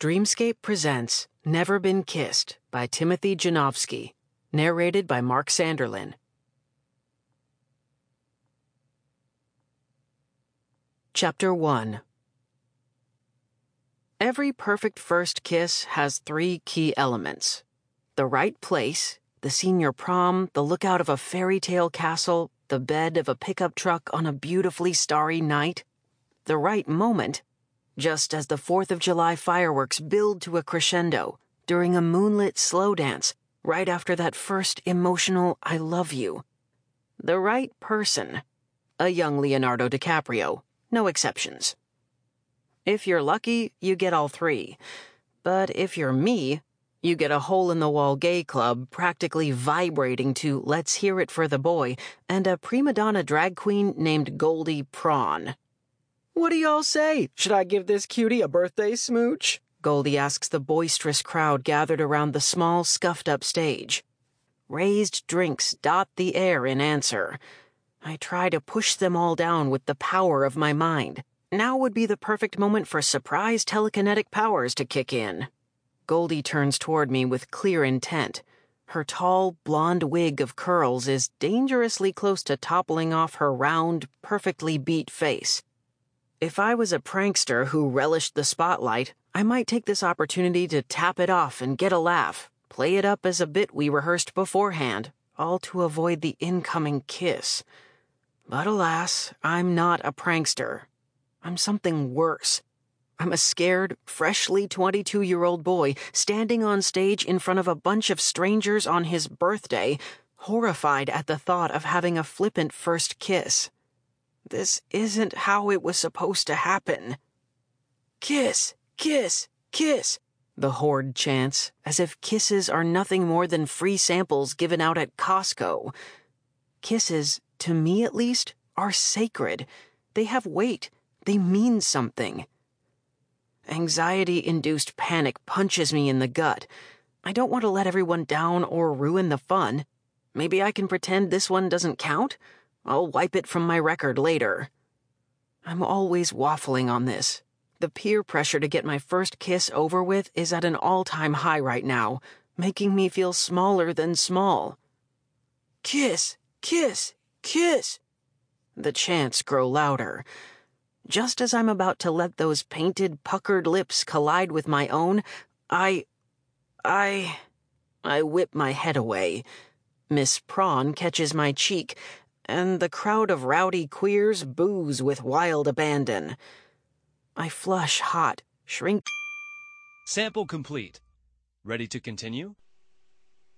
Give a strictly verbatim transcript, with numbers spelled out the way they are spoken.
Dreamscape presents Never Been Kissed by Timothy Janowski, narrated by Mark Sanderlin. Chapter one. Every perfect first kiss has three key elements: the right place, the senior prom, the lookout of a fairy tale castle, the bed of a pickup truck on a beautifully starry night; the right moment, just as the fourth of July fireworks build to a crescendo during a moonlit slow dance right after that first emotional I love you; the right person, a young Leonardo DiCaprio, no exceptions. If you're lucky, you get all three. But if you're me, you get a hole-in-the-wall gay club practically vibrating to Let's Hear It for the Boy and a prima donna drag queen named Goldie Prawn. "What do y'all say? Should I give this cutie a birthday smooch?" Goldie asks the boisterous crowd gathered around the small, scuffed-up stage. Raised drinks dot the air in answer. I try to push them all down with the power of my mind. Now would be the perfect moment for surprise telekinetic powers to kick in. Goldie turns toward me with clear intent. Her tall, blonde wig of curls is dangerously close to toppling off her round, perfectly beat face. If I was a prankster who relished the spotlight, I might take this opportunity to tap it off and get a laugh, play it up as a bit we rehearsed beforehand, all to avoid the incoming kiss. But alas, I'm not a prankster. I'm something worse. I'm a scared, freshly twenty-two-year-old boy standing on stage in front of a bunch of strangers on his birthday, horrified at the thought of having a flippant first kiss. This isn't how it was supposed to happen. Kiss, kiss, kiss, the horde chants, as if kisses are nothing more than free samples given out at Costco. Kisses, to me at least, are sacred. They have weight. They mean something. Anxiety-induced panic punches me in the gut. I don't want to let everyone down or ruin the fun. Maybe I can pretend this one doesn't count? I'll wipe it from my record later. I'm always waffling on this. The peer pressure to get my first kiss over with is at an all-time high right now, making me feel smaller than small. Kiss, kiss, kiss. The chants grow louder. Just as I'm about to let those painted, puckered lips collide with my own, I... I... I whip my head away. Miss Prawn catches my cheek, and the crowd of rowdy queers boos with wild abandon. I flush hot, shrink... Sample complete. Ready to continue?